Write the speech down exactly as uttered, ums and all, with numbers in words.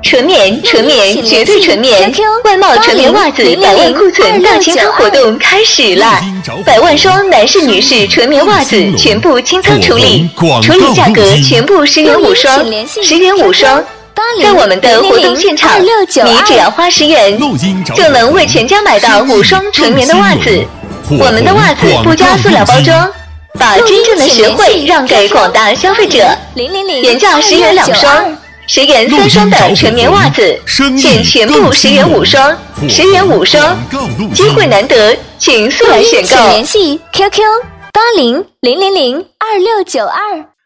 纯棉，纯棉，绝对纯棉！外贸纯棉袜子百万库存大清仓活动开始啦！百万双男士、女士纯棉袜子全部清仓处理，处理价格全部十元五双，十元五双。在我们的活动现场，你只要花十元，就能为全家买到五双纯棉的袜子。我们的袜子不加塑料包装，把真正的实惠让给广大消费者。原价十元两双。十元三双的纯棉袜子，现全部十元五双，十元五双，机会难得，请速来选购。 请联系 Q Q 八零零零零二六九二。